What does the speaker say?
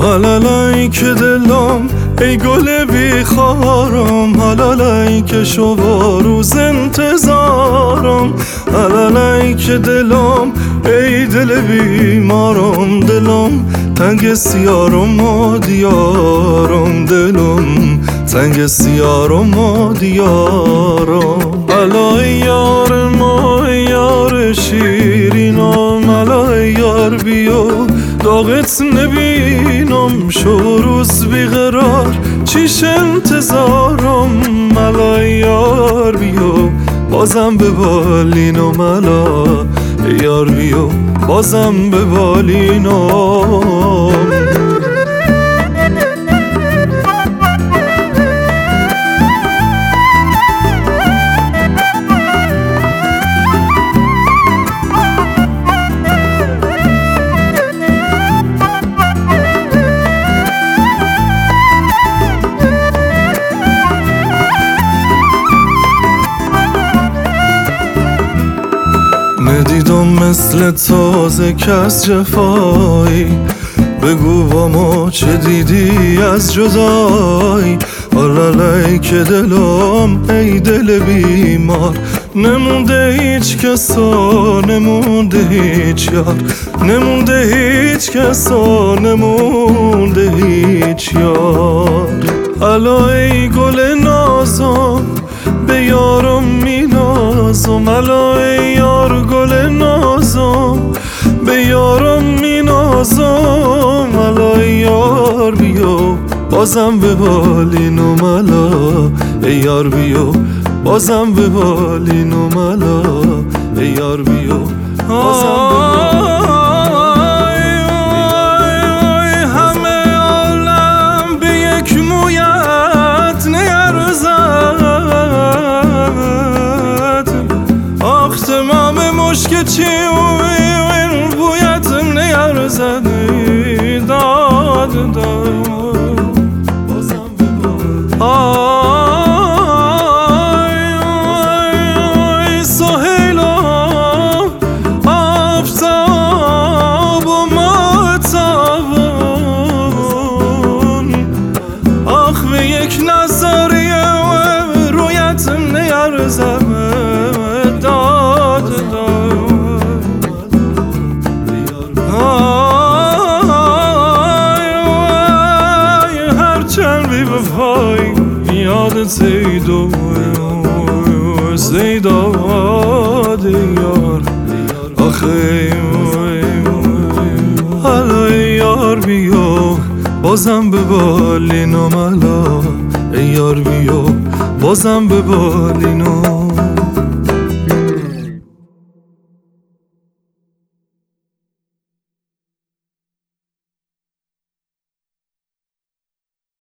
حلالای که دلم ای گل بیخارم، حلالای که شو روز انتظارم، حلالای که دلم ای دل بیمارم، دلم تنگ سیارم و دیارم، دلم تنگ سیارم و دیارم. علای یار ما یار شیرینم، علای یار بیا داغت نبینم، شو روز بیقرار چیش انتظارم، علای یار بیا بازم به بالینم، علا یار بیا بازم به بالینم. ندیدم مثل تازه کس جفایی، بگو با ما چه دیدی از جدایی. حلالای که دلم ای دل بیمار، نمونده هیچ کسا نمونده هیچ یار، نمونده هیچ کسا نمونده هیچ یار. علای گل نازم به یارم می نازم، علای یار گل نازم به یارم می نازم، علای یار بیا بازم به بالینم، علا ای یار بیا بازم به بالینم، علا ای یار بیا بازم به بالینم. همه عالم به یک مویت نیرزد، آخ تمام مشک چی بویت نیرزد، داد داد بازم به بالینم. سهیلا آفتاب و ماتابون، آخ به یک نظریه رویت نیرزد، داد داد هرچند بی وفایی یادت ایدو زیداد یار، آخه علای یار بیا بازم به بالینم، علا ای یار بیا بازم به بالینم.